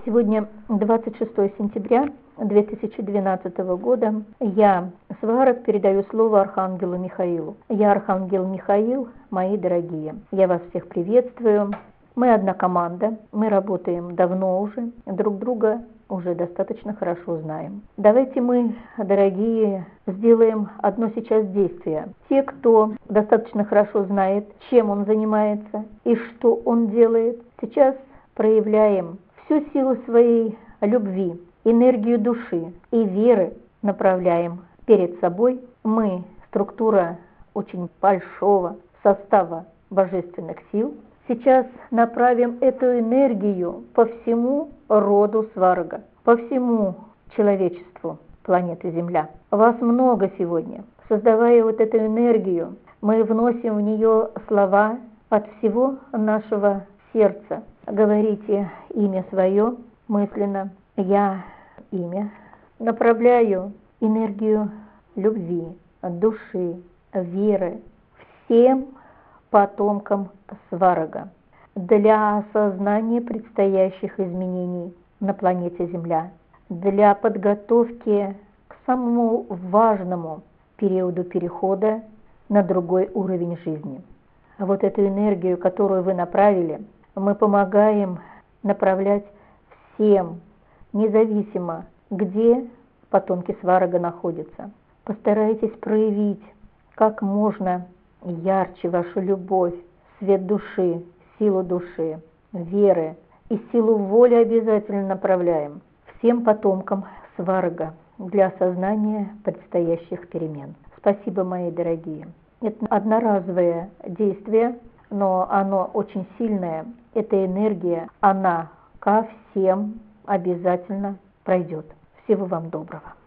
Сегодня 26 сентября 2012 года. Я, Сварог, передаю слово Архангелу Михаилу. Я Архангел Михаил, мои дорогие. Я вас всех приветствую. Мы одна команда, мы работаем давно уже, друг друга уже достаточно хорошо знаем. Давайте мы, дорогие, сделаем одно сейчас действие. Те, кто достаточно хорошо знает, чем он занимается и что он делает, сейчас проявляем всю силу своей любви, энергию души и веры направляем перед собой. Мы структура очень большого состава божественных сил. Сейчас направим эту энергию по всему роду Сварога, по всему человечеству планеты Земля. Вас много сегодня. Создавая вот эту энергию, мы вносим в нее слова от всего нашего сердца. Говорите имя свое мысленно. Я имя. Направляю энергию любви, души, веры всем потомкам Сварога для осознания предстоящих изменений на планете Земля, для подготовки к самому важному периоду перехода на другой уровень жизни. А вот эту энергию, которую вы направили, мы помогаем направлять всем, независимо, где потомки Сварога находятся. Постарайтесь проявить как можно ярче вашу любовь, свет души, силу души, веры и силу воли обязательно направляем всем потомкам Сварога для осознания предстоящих перемен. Спасибо, мои дорогие. Это одноразовое действие, но оно очень сильное. Эта энергия, она ко всем обязательно пройдет. Всего вам доброго.